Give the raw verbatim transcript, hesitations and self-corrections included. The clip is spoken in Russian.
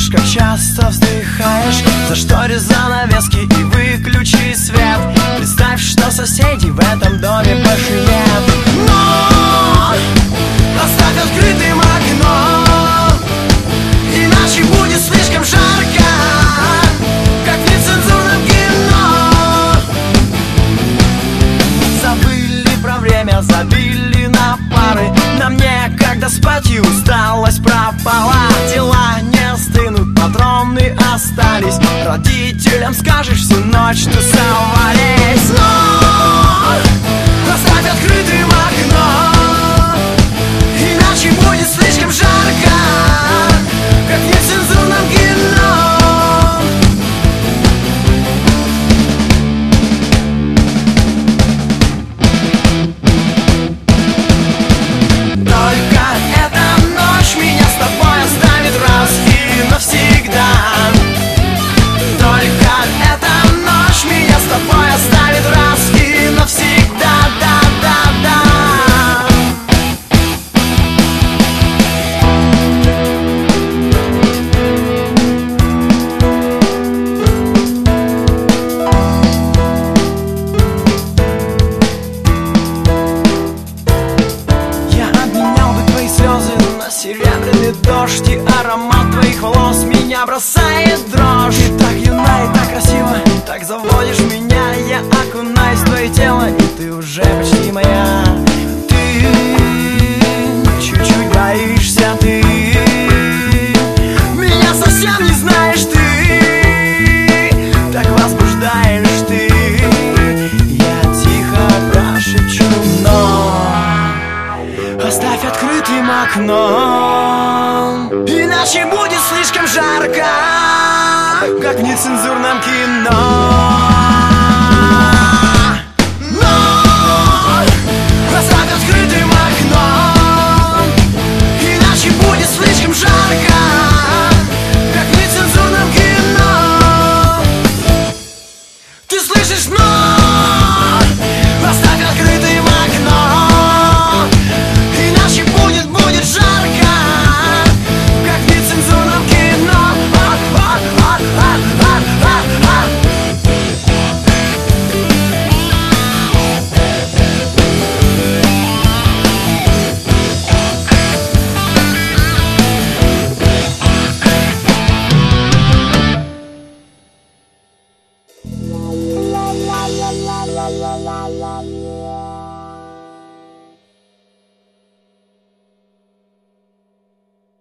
слышишь, как часто вздыхаешь? Заштори занавески и выключи свет. Представь, что соседей в этом доме больше нет. Но оставь открытым окно, иначе будет слишком жарко, как в нецензурном кино. Забыли про время, забили на пары. Нам некогда спать и усталость пропала. Дела не стынут, патроны остались. Родителям скажешь, всю ночь тусовались. Но оставь открытым окно, иначе будет слишком жарко, как в нецензурном кино. Только эта ночь меня с тобой оставит раз и навсегда. Только эта ночь меня с тобой оставит раз и навсегда. Да, да, да. Я обменял бы твои слезы на серебряный дождь, и аромат твоих волос меня бросает в дрожь. Ты так юна и так красива, так заводишь меня. Я окунаюсь в твое тело, и ты уже почти моя. Ты чуть-чуть боишься, ты меня совсем не знаешь, ты так возбуждаешь, ты. Я тихо прошепчу, но оставь открытым окно, иначе будет слишком жарко, как в нецензурном кино. Но оставь открытым окно, иначе будет слишком жарко, как в нецензурном кино. Ты слышишь? Но оставь открытым окно, иначе будет, будет жарко, как в нецензурном кино. La la la la la la la la.